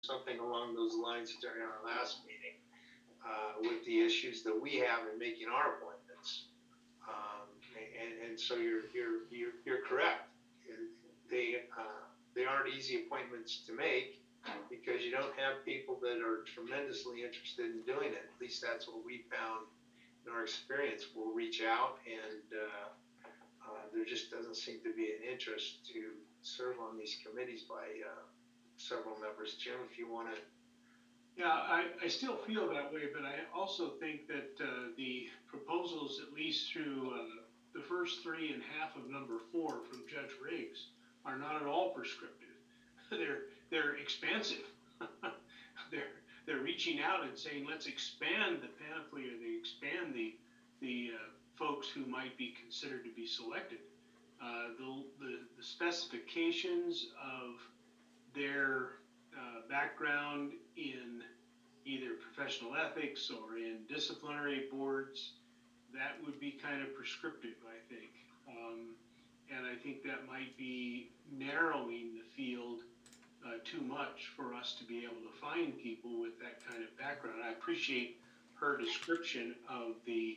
something along those lines during our last meeting with the issues that we have in making our appointments. And so you're correct. They aren't easy appointments to make because you don't have people that are tremendously interested in doing it. At least that's what we found in our experience. We'll reach out and there just doesn't seem to be an interest to serve on these committees by several members. Jim, if you want to. Yeah, I still feel that way, but I also think that the proposals, at least through the first three and half of number 4 from Judge Riggs, are not at all prescriptive. They're expansive. they're reaching out and saying, let's expand the panoply, or they expand the folks who might be considered to be selected. The specifications of their background in either professional ethics or in disciplinary boards, that would be kind of prescriptive, I think. And I think that might be narrowing the field too much for us to be able to find people with that kind of background. I appreciate her description of the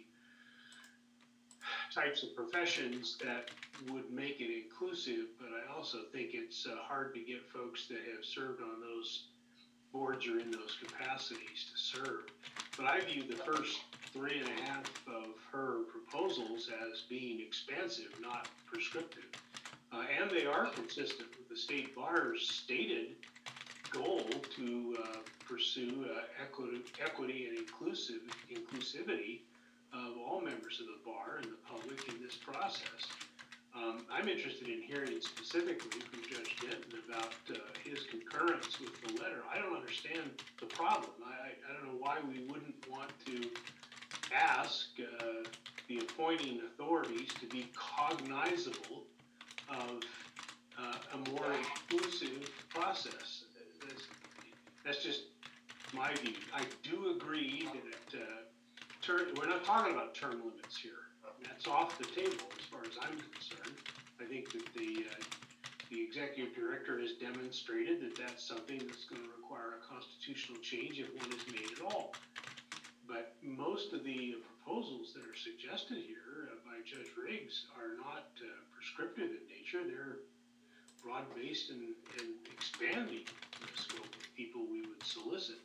types of professions that would make it inclusive, but I also think it's hard to get folks that have served on those boards or in those capacities to serve. But I view the first 3.5 of her proposals as being expansive, not prescriptive. And they are consistent with the state bar's stated goal to pursue equity and inclusivity of all members of the bar and the public in this process. I'm interested in hearing specifically from Judge Denton about his concurrence with the letter. I don't understand the problem. I don't know why we wouldn't want to ask the appointing authorities to be cognizable of a more inclusive process. That's just my view. I do agree that we're not talking about term limits here. That's off the table as far as I'm concerned. I think that the executive director has demonstrated that that's something that's going to require a constitutional change if one is made at all. But most of the proposals that are suggested here by Judge Riggs are not prescriptive in nature. They're broad-based and expanding the scope of people we would solicit.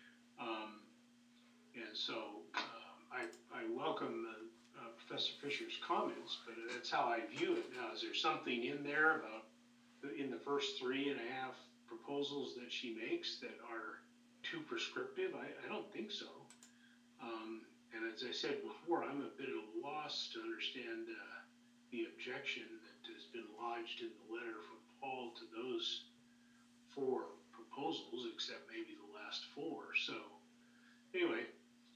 And so I welcome Professor Fisher's comments, but that's how I view it. Now, is there something in there about in the first 3.5 proposals that she makes that are too prescriptive? I don't think so. And as I said before, I'm a bit at a loss to understand the objection that has been lodged in the letter from Paul to those 4 proposals, except maybe the last 4. So anyway,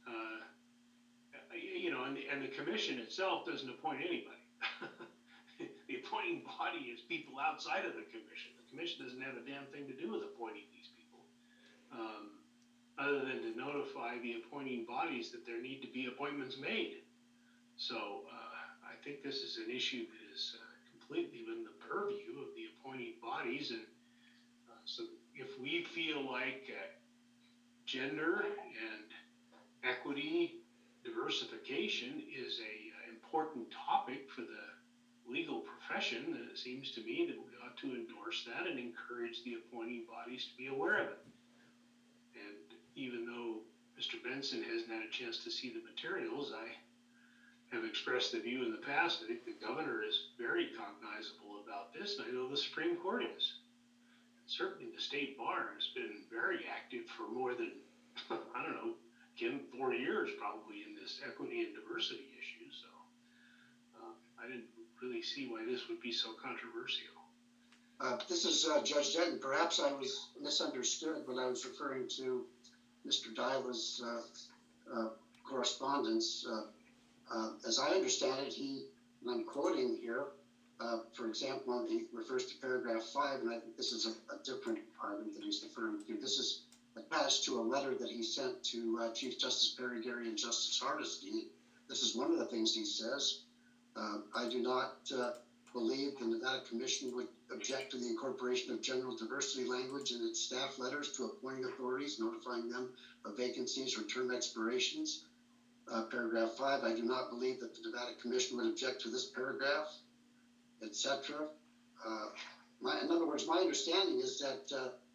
and the commission itself doesn't appoint anybody. The appointing body is people outside of the commission. The commission doesn't have a damn thing to do with appointing these people, other than to notify the appointing bodies that there need to be appointments made. So I think this is an issue that is completely within the purview of the appointing bodies. And so if we feel like gender and equity, diversification is a important topic for the legal profession, then it seems to me that we ought to endorse that and encourage the appointing bodies to be aware of it. And even though Mr. Benson hasn't had a chance to see the materials, I have expressed the view in the past. I think the governor is very cognizable about this, and I know the Supreme Court is. And certainly the state bar has been very active for more than, I don't know, 4 years probably in this equity and diversity issue. So I didn't really see why this would be so controversial. This is Judge Denton. Perhaps I was misunderstood when I was referring to Mr. Dyla's correspondence. As I understand it, and I'm quoting here, for example, he refers to paragraph 5, and I think this is a different item that he's referring to. This is attached to a letter that he sent to Chief Justice Perry Gary and Justice Hardesty. This is one of the things he says. I do not believe the Nevada Commission would object to the incorporation of general diversity language in its staff letters to appointing authorities, notifying them of vacancies or term expirations. Paragraph 5, I do not believe that the Nevada Commission would object to this paragraph, etc. In other words, my understanding is that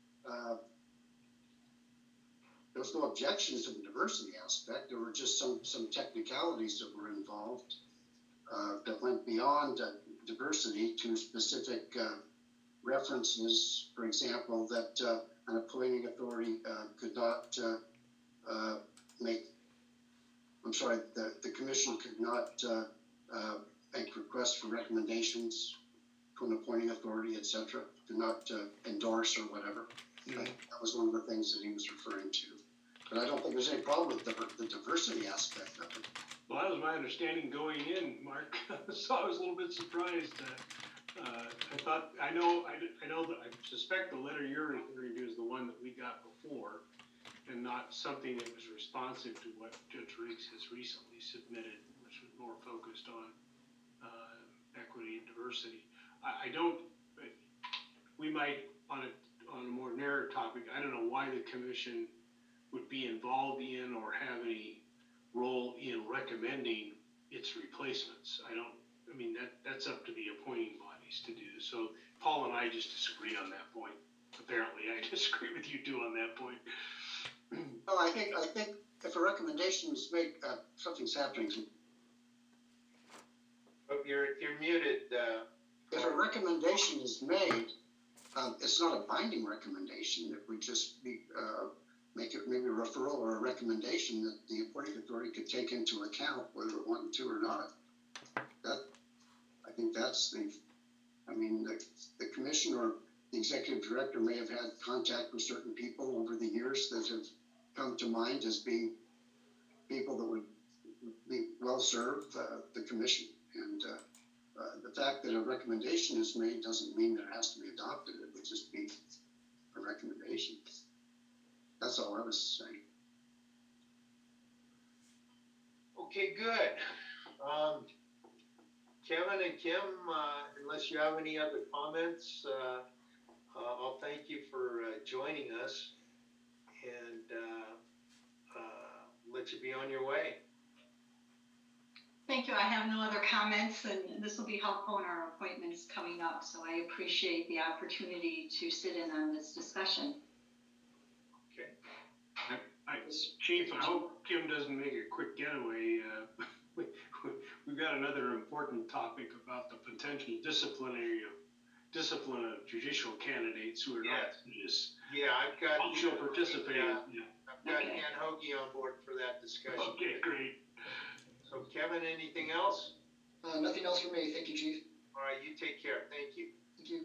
there was no objections to the diversity aspect. There were just some technicalities that were involved that went beyond diversity to specific references. For example, that an appointing authority could not the commission could not make requests for recommendations to an appointing authority, etc. Could not endorse or whatever. Mm-hmm. That was one of the things that he was referring to. But I don't think there's any problem with the diversity aspect of it. Well, that was my understanding going in, Mark. So I was a little bit surprised. I suspect the letter you're referring to is the one that we got before, and not something that was responsive to what Judge Riggs has recently submitted, which was more focused on equity and diversity. We might, on a more narrow topic, I don't know why the commission would be involved in or have any role in recommending its replacements. That's up to the appointing bodies to do. So Paul and I just disagree on that point. Apparently, I disagree with you too on that point. No, I think if a recommendation is made, something's happening. Oh, you're muted. If a recommendation is made, it's not a binding recommendation. It would just be make it maybe a referral or a recommendation that the appointing authority could take into account whether it wanted to or not. I think that's the commission or the executive director may have had contact with certain people over the years that have come to mind as being people that would be well serve the commission. And the fact that a recommendation is made doesn't mean that it has to be adopted. It would just be a recommendation. That's all I was saying. Okay, good. Kevin and Kim, unless you have any other comments, I'll thank you for joining us and let you be on your way. Thank you. I have no other comments, and this will be helpful in our appointments coming up. So I appreciate the opportunity to sit in on this discussion. Okay. Chief, I hope Kim doesn't make a quick getaway. We've got another important topic about the potential discipline of judicial candidates who are not just I've got functional participants. I've got Ann Hoagie on board for that discussion. Okay, great. So Kevin, anything else? Nothing else for me. Thank you, Chief. All right, you take care. Thank you. Thank you.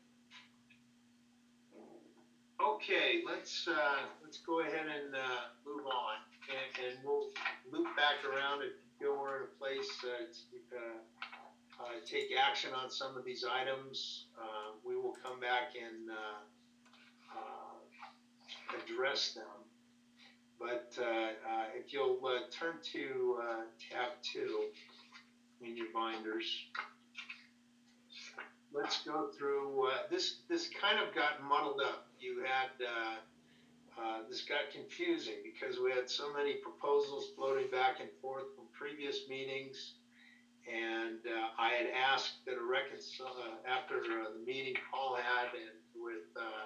Okay, let's go ahead and move on, and we'll loop back around if you feel we're in a place to take action on some of these items. We will come back and address them. But if you'll turn to tab 2 in your binders, let's go through this kind of got muddled up. You had this got confusing because we had so many proposals floating back and forth from previous meetings, and I had asked that after the meeting Paul had and with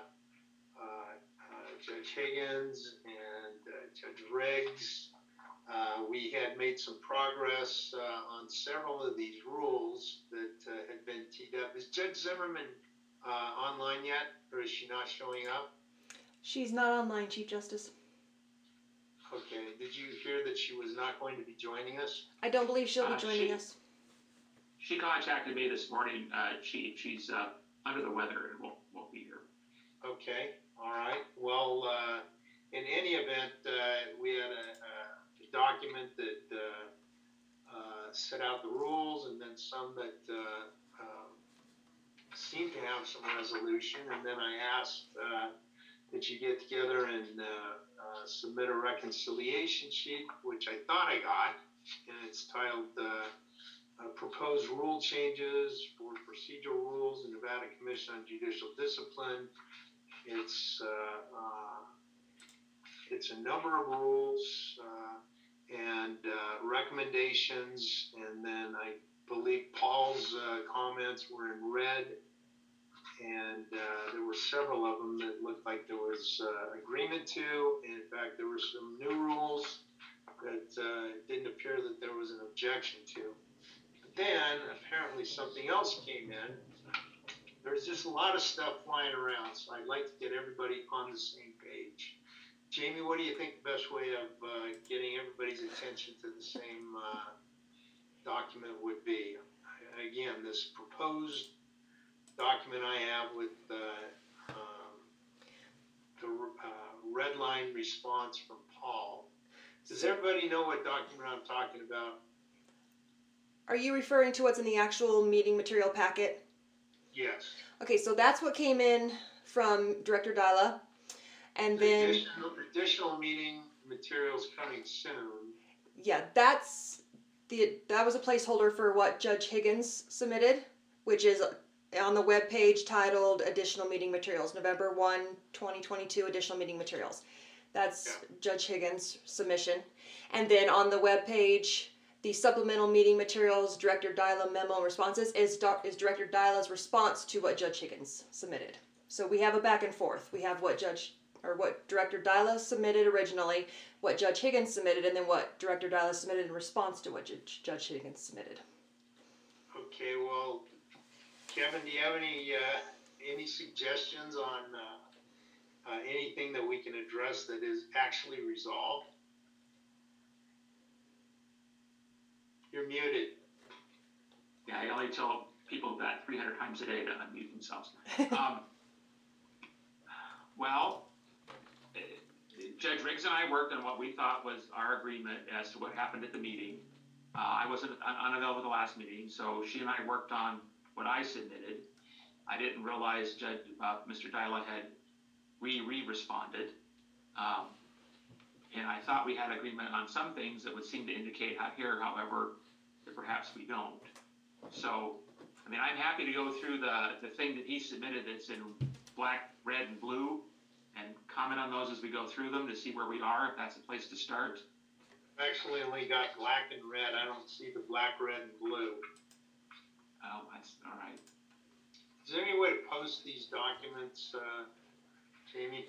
Judge Higgins and Judge Riggs, we had made some progress on several of these rules that had been teed up. Is Judge Zimmerman online yet, or is she not showing up? She's not online, Chief Justice. Okay. Did you hear that she was not going to be joining us? I don't believe she'll be joining us. She contacted me this morning. She's under the weather and won't be here. Okay. All right. Well, in any event, we had a document that set out the rules, and then some that seemed to have some resolution. And then I asked that you get together and submit a reconciliation sheet, which I thought I got, and it's titled proposed rule changes for procedural rules in Nevada Commission on Judicial Discipline. It's a number of rules and recommendations, and then I believe Paul's comments were in red, and there were several of them that looked like there was agreement to. In fact, there were some new rules that didn't appear that there was an objection to. But then apparently something else came in. There's just a lot of stuff flying around, so I'd like to get everybody on the same page. Jamie, what do you think the best way of getting everybody's attention to the same document would be? Again, this proposed document I have with the red line response from Paul. Does everybody know what document I'm talking about? Are you referring to what's in the actual meeting material packet? Yes. Okay, so that's what came in from Director Dyla. And then, Additional meeting materials coming soon. yeah, that was a placeholder for what Judge Higgins submitted, which is on the web page titled Additional Meeting Materials, November 1, 2022 Additional Meeting Materials. That's Judge Higgins' submission. And then on the web page, the supplemental meeting materials, Director Dyla memo and responses is Director Dyla's response to what Judge Higgins submitted. So we have a back and forth. We have what Director Dyla submitted originally, what Judge Higgins submitted, and then what Director Dyla submitted in response to what Judge Higgins submitted. Okay, well, Kevin, do you have any suggestions on anything that we can address that is actually resolved? You're muted. Yeah, I only tell people that 300 times a day to unmute themselves. Well, Judge Riggs and I worked on what we thought was our agreement as to what happened at the meeting. I wasn't unavailable at the last meeting, so she and I worked on what I submitted. I didn't realize Mr. Dyla had re-responded. And I thought we had agreement on some things that would seem to indicate here, however, that perhaps we don't. So, I mean, I'm happy to go through the thing that he submitted that's in black, red, and blue, and comment on those as we go through them to see where we are, if that's a place to start. Actually, only got black and red. I don't see the black, red, and blue. Oh, that's all right. Is there any way to post these documents, Jamie?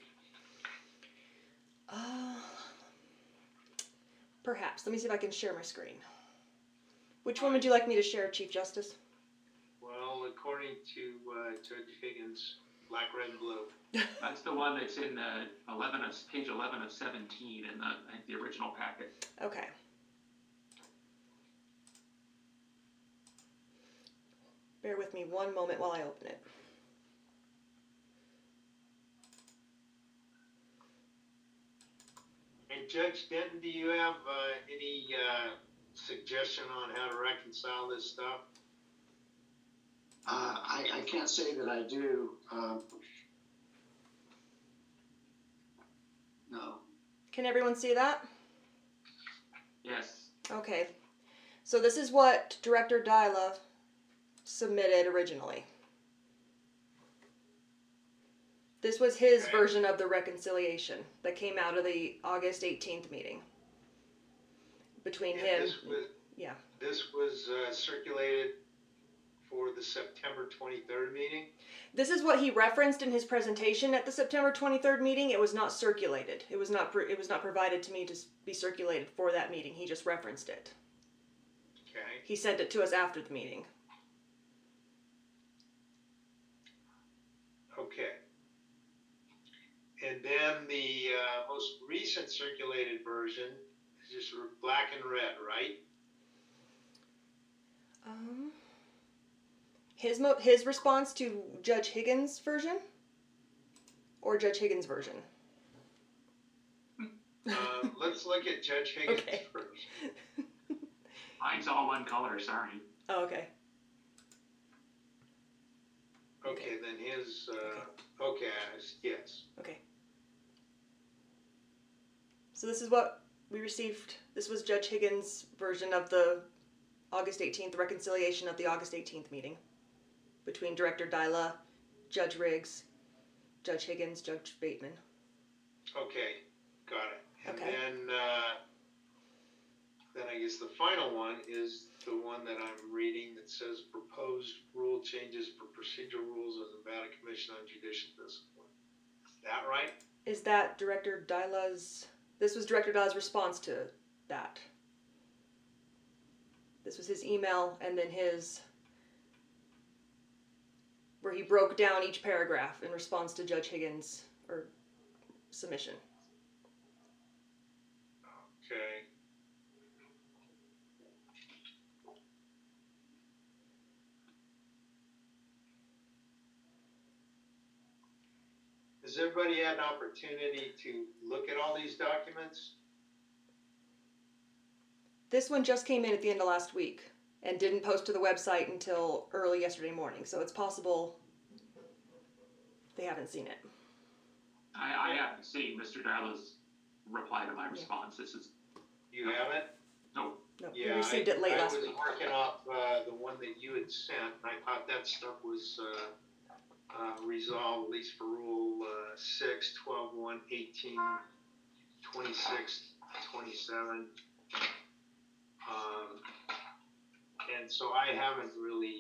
Perhaps. Let me see if I can share my screen. Which one would you like me to share, Chief Justice? Well, according to Judge Higgins, black, red, and blue. That's the one that's in page 11 of 17 in the original packet. Okay. Bear with me one moment while I open it. And Judge Denton, do you have any suggestion on how to reconcile this stuff? I can't say that I do. No. Can everyone see that? Yes. Okay. So this is what Director Dyla submitted originally. This was his version of the reconciliation that came out of the August 18th meeting between him. This was circulated for the September 23rd meeting. This is what he referenced in his presentation at the September 23rd meeting. It was not circulated. It was not provided to me to be circulated for that meeting. He just referenced it. Okay. He sent it to us after the meeting. Okay. And then the most recent circulated version is just black and red, right? His response to Judge Higgins' version, or Judge Higgins' version? Let's look at Judge Higgins first. Mine's all one color, sorry. Oh, okay. Okay, then his, yes. Okay. So this is what we received. This was Judge Higgins' version of the August 18th, reconciliation of the August 18th meeting between Director Dyla, Judge Riggs, Judge Higgins, Judge Bateman. Okay, got it. And Okay. then I guess the final one is the one that I'm reading that says proposed rule changes for procedural rules of the Nevada Commission on Judicial Discipline. Is that right? Is that Director Dyla's? This was Director Dyla's response to that. This was his email and then where he broke down each paragraph in response to Judge Higgins' submission. Okay. Has everybody had an opportunity to look at all these documents? This one just came in at the end of last week and didn't post to the website until early yesterday morning, so it's possible they haven't seen it. I haven't seen Mr. Dyla's reply to my response. This is, You haven't? no, No, Yeah, we received it late last week. I was working off the one that you had sent, and I thought that stuff was resolved, at least for Rule 6, 12, 1, 18, 26, 27. And so I haven't really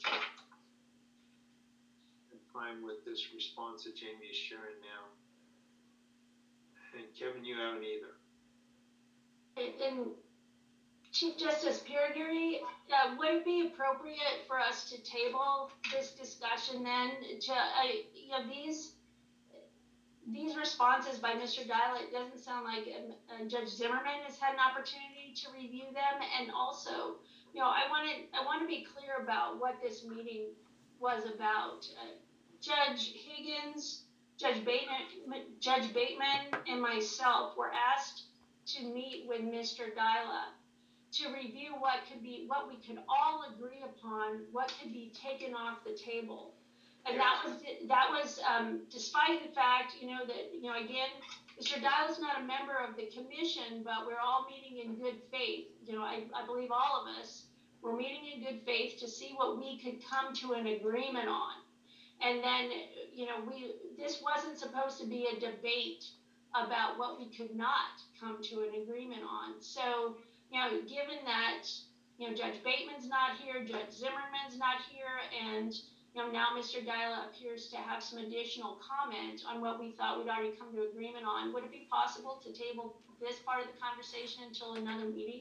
been fine with this response that Jamie is sharing now. And Kevin, you haven't either. And Chief Justice Periguri, would it be appropriate for us to table this discussion then to, these responses by Mr. Dyla, it doesn't sound like Judge Zimmerman has had an opportunity to review them. And also, I want to be clear about what this meeting was about. Judge Higgins, Judge Bateman, and myself were asked to meet with Mr. Dyla to review what we could all agree upon, what could be taken off the table. And that was despite the fact, that, again, Mr. Dyla's not a member of the commission, but we're all meeting in good faith. I believe all of us were meeting in good faith to see what we could come to an agreement on. And then, this wasn't supposed to be a debate about what we could not come to an agreement on. So, given that, Judge Bateman's not here, Judge Zimmerman's not here, and now Mr. Dyla appears to have some additional comment on what we thought we'd already come to agreement on. Would it be possible to table this part of the conversation until another meeting?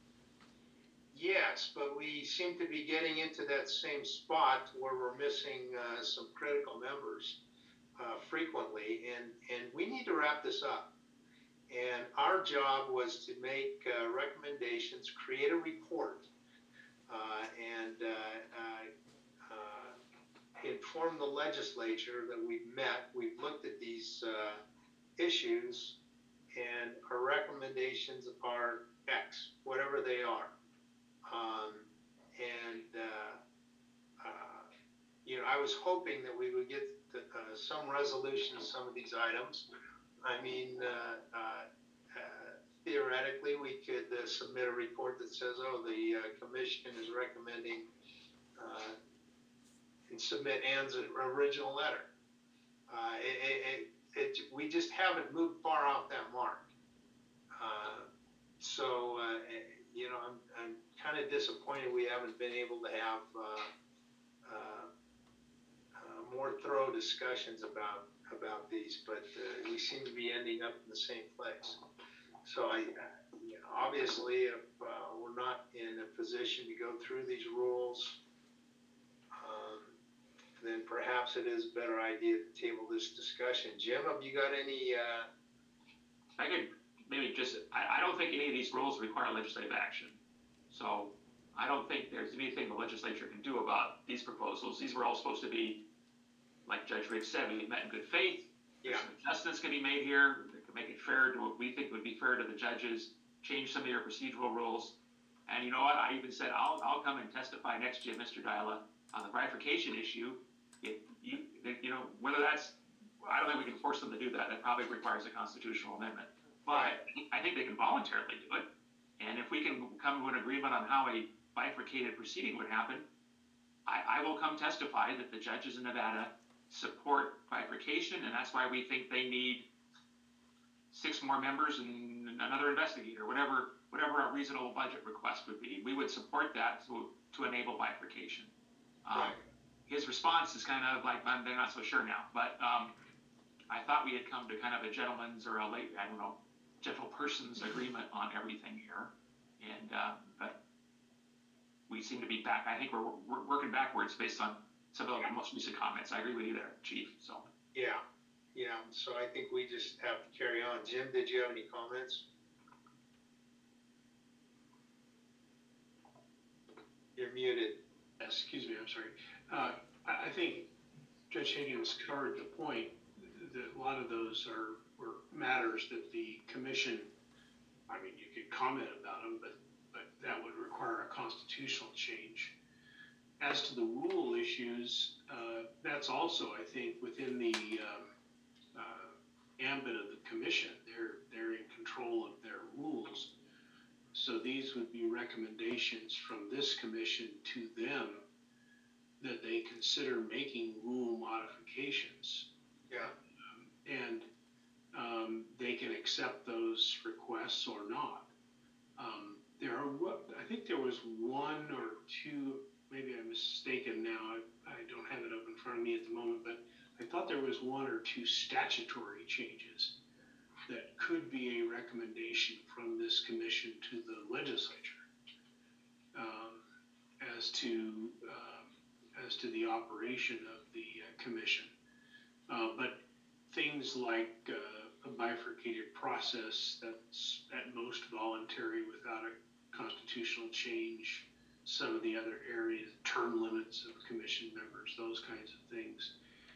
Yes, but we seem to be getting into that same spot where we're missing some critical members frequently, and we need to wrap this up. And our job was to make recommendations, create a report, and inform the legislature that we've met, we've looked at these issues, and our recommendations are X, whatever they are. I was hoping that we would get some resolution to some of these items. I mean, theoretically, we could submit a report that says, the commission is recommending and submit Ann's original letter. We just haven't moved far off that mark. I'm kind of disappointed we haven't been able to have more thorough discussions about these, but we seem to be ending up in the same place. So obviously, if we're not in a position to go through these rules, then perhaps it is a better idea to table this discussion. Jim, have you got any? I could maybe I don't think any of these rules require legislative action. So I don't think there's anything the legislature can do about these proposals. These were all supposed to be, like Judge Riggs said, we met in good faith. Yeah. Some adjustments can be made here that can make it fair to what we think would be fair to the judges, change some of your procedural rules. And you know what? I even said, I'll come and testify next to you, Mr. Dyla, on the bifurcation issue. If whether that's, I don't think we can force them to do that. That probably requires a constitutional amendment. But I think they can voluntarily do it. And if we can come to an agreement on how a bifurcated proceeding would happen, I will come testify that the judges in Nevada support bifurcation, and that's why we think they need 6 more members and another investigator, whatever our reasonable budget request would be. We would support that to enable bifurcation. Right. His response is kind of like, they're not so sure now, but I thought we had come to kind of a gentleman's or gentleperson's agreement on everything here, and but we seem to be back. I think we're working backwards based on some of the most recent comments. I agree with you there, Chief. So Yeah. So I think we just have to carry on. Jim, did you have any comments? You're muted. Excuse me, I'm sorry. I think Judge Higgins covered the point that a lot of those were matters that the commission, I mean, you could comment about them, but that would require a constitutional change. As to the rule issues, that's also, I think, within the ambit of the commission. They're in control of their rules. So these would be recommendations from this commission to them that they consider making rule modifications. Yeah. And they can accept those requests or not. I think there was 1 or 2, maybe I'm mistaken now, I don't have it up in front of me at the moment, but I thought there was 1 or 2 statutory changes that could be a recommendation from this commission to the legislature as to the operation of the commission. But things like a bifurcated process that's at most voluntary without a constitutional change, some of the other areas, term limits of commission members, those kinds of things.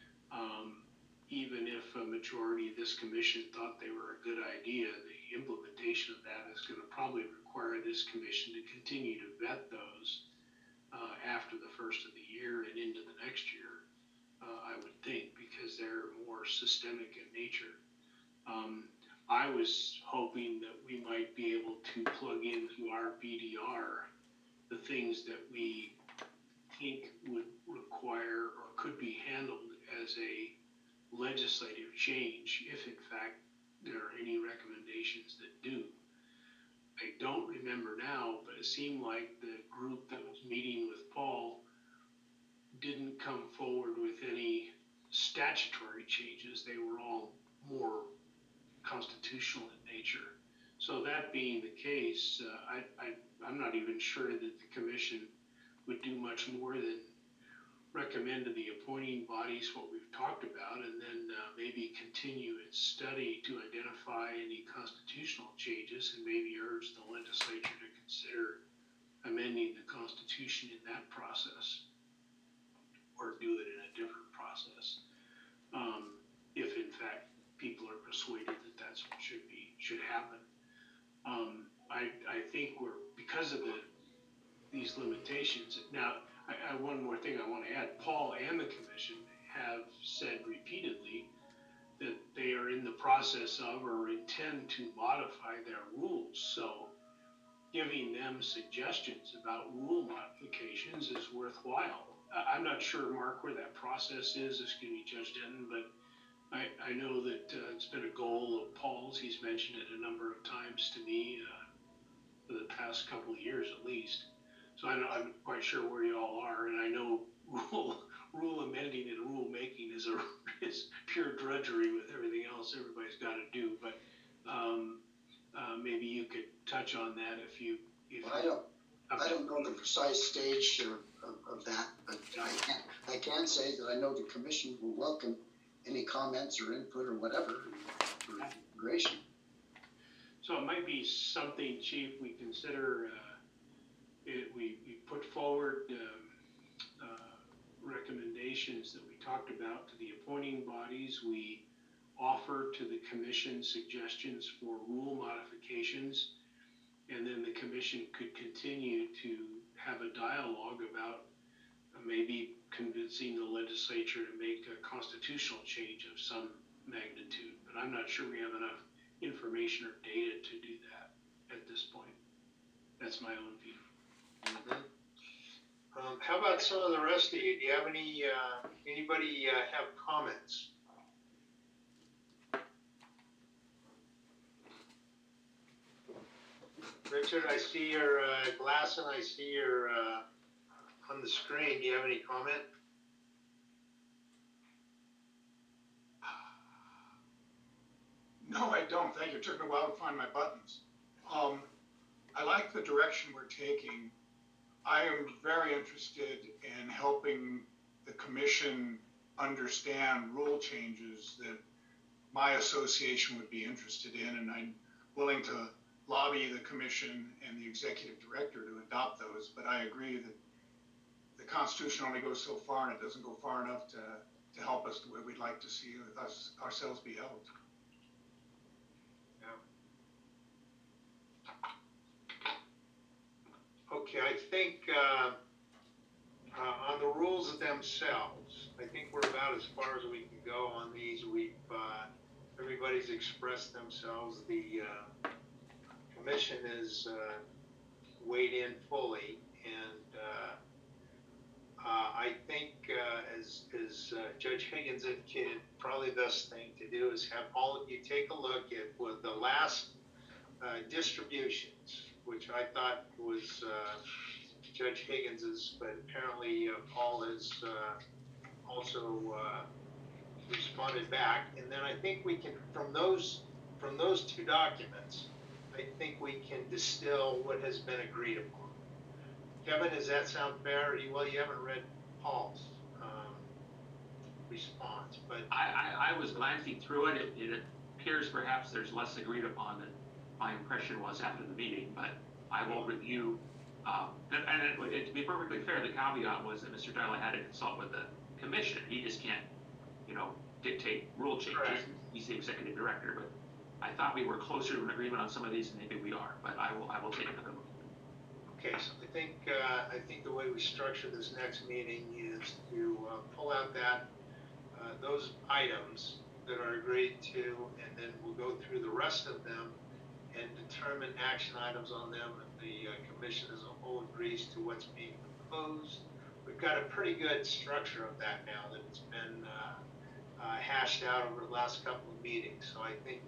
Even if a majority of this commission thought they were a good idea, the implementation of that is going to probably require this commission to continue to vet those after the first of the year and into the next year, I would think, because they're more systemic in nature. I was hoping that we might be able to plug into our BDR the things that we think would require or could be handled as a legislative change, if in fact there are any recommendations that do. I don't remember now, but it seemed like the group that was meeting with Paul didn't come forward with any statutory changes. They were all more constitutional in nature. So that being the case, I'm not even sure that the commission would do much more than recommend to the appointing bodies what we've talked about, and then maybe continue its study to identify any constitutional changes and maybe urge the legislature to consider amending the Constitution in that process, or do it in a different process, if in fact people are persuaded that that's what should happen. I think because of these limitations. Now, one more thing I want to add. Paul and the commission have said repeatedly that they are in the process of or intend to modify their rules. So giving them suggestions about rule modifications is worthwhile. I'm not sure, Mark, where that process is. Excuse me, Judge Denton, but I know that it's been a goal of Paul's. He's mentioned it a number of times to me for the past couple of years at least. So I'm not quite sure where you all are, and I know rule amending and rule making is pure drudgery with everything else everybody's got to do. But maybe you could touch on that I don't know the precise stage of that, but I can say that I know the commission will welcome any comments or input or whatever for consideration. So it might be something, Chief, we consider. We put forward recommendations that we talked about to the appointing bodies. We offer to the commission suggestions for rule modifications, and then the commission could continue to have a dialogue about maybe convincing the legislature to make a constitutional change of some magnitude. But I'm not sure we have enough information or data to do that at this point. That's my own view. Mm-hmm. How about some of the rest of you? Do you have anybody have comments? Richard, I see your glass and I see your on the screen. Do you have any comment? No, I don't. Thank you. It took me a while to find my buttons. I like the direction we're taking. I am very interested in helping the commission understand rule changes that my association would be interested in, and I'm willing to lobby the commission and the executive director to adopt those. But I agree that the Constitution only goes so far, and it doesn't go far enough to help us the way we'd like to see us ourselves be held. Okay, I think on the rules themselves, I think we're about as far as we can go on these. Everybody's expressed themselves. The commission is weighed in fully, and I think as Judge Higgins indicated, probably the best thing to do is have all of you take a look at what the last distributions, which I thought was Judge Higgins's, but apparently Paul has also responded back. And then I think we can, from those two documents, I think we can distill what has been agreed upon. Kevin, does that sound fair? Well, you haven't read Paul's response, but I was glancing through it. It appears perhaps there's less agreed upon than my impression was after the meeting, but I will review. To be perfectly fair, the caveat was that Mr. Darla had to consult with the commission. He just can't, dictate rule changes. Correct. He's the executive director, but I thought we were closer to an agreement on some of these, and maybe we are. But I will take another look. okay. So I think the way we structure this next meeting is to pull out those items that are agreed to, and then we'll go through the rest of them and determine action items on them, and the commission as a whole agrees to what's being proposed. We've got a pretty good structure of that now that it's been hashed out over the last couple of meetings. So I think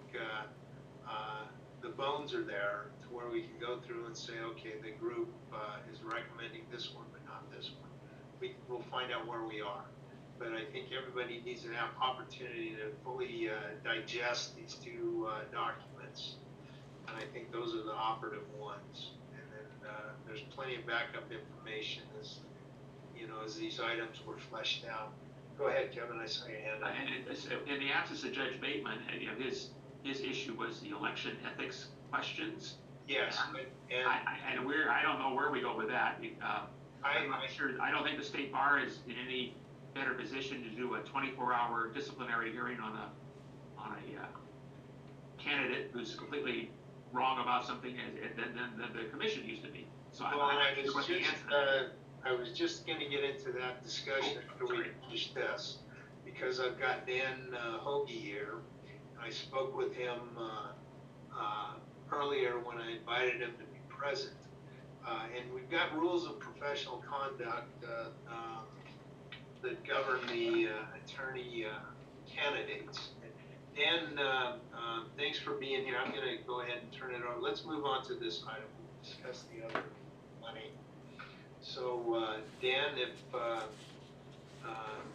the bones are there to where we can go through and say, okay, the group is recommending this one, but not this one. We'll find out where we are. But I think everybody needs to have opportunity to fully digest these two documents. And I think those are the operative ones. And then there's plenty of backup information as these items were fleshed out. Go ahead, Kevin. I saw your hand up. And in the absence of Judge Bateman, his issue was the election ethics questions. Yes, and I don't know where we go with that. I'm not sure. I don't think the state bar is in any better position to do a 24-hour disciplinary hearing on a candidate who's completely wrong about something than the commission used to be. So I was just going to get into that discussion after we finish this, because I've got Dan Hoagie here. I spoke with him earlier when I invited him to be present. And we've got rules of professional conduct that govern the attorney candidates. Dan, thanks for being here. I'm going to go ahead and turn it over. Let's move on to this item. We'll discuss the other money. So, Dan, if